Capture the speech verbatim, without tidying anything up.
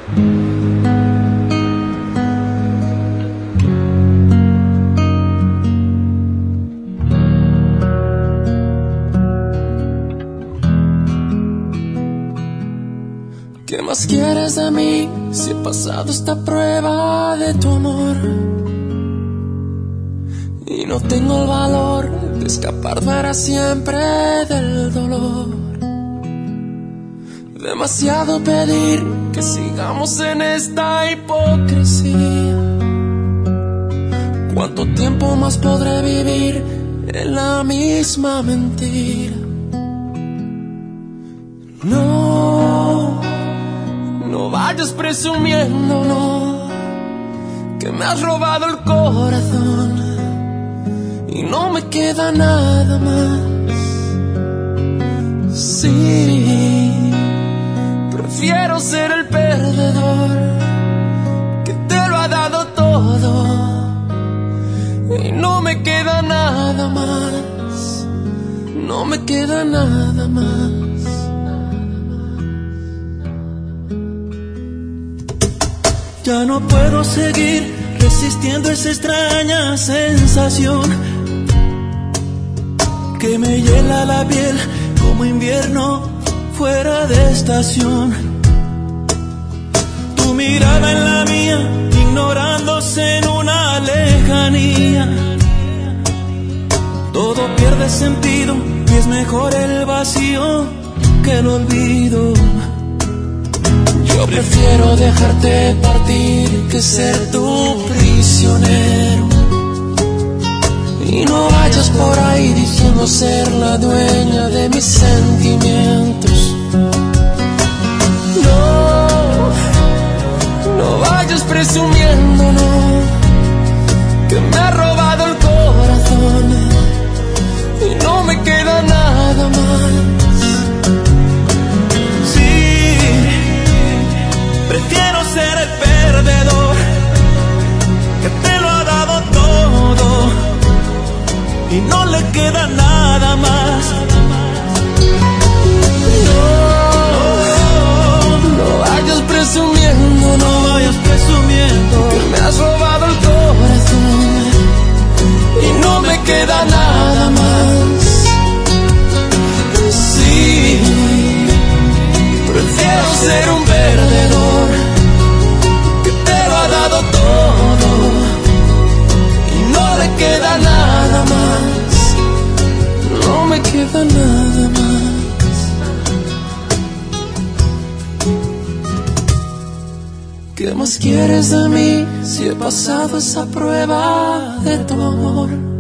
¿Qué más quieres de mí si he pasado esta prueba de tu amor? Y no tengo el valor de escapar para siempre del dolor. Demasiado pedir que sigamos en esta hipocresía. ¿Cuánto tiempo más podré vivir en la misma mentira? No, no vayas presumiendo, no, que me has robado el corazón y no me queda nada más. Sí, prefiero ser el perdedor que te lo ha dado todo y no me queda nada más, no me queda nada más. Ya no puedo seguir resistiendo esa extraña sensación que me hiela la piel como invierno fuera de estación. Tu mirada en la mía, ignorándose en una lejanía. Todo pierde sentido y es mejor el vacío que el olvido. Yo prefiero dejarte partir que ser tu prisionero. Y no vayas por ahí diciendo ser la dueña de mis sentimientos. No, no vayas presumiendo, no, que me ha robado el corazón y no me queda nada más. Prefiero ser el perdedor que te lo ha dado todo y no le queda nada más. No, no vayas presumiendo, no vayas presumiendo que me has robado el corazón y no me queda nada más. Sí, prefiero ser un perdedor que te lo ha dado todo y no le queda nada más, no me queda nada más. ¿Qué más quieres de mí si he pasado esa prueba de tu amor?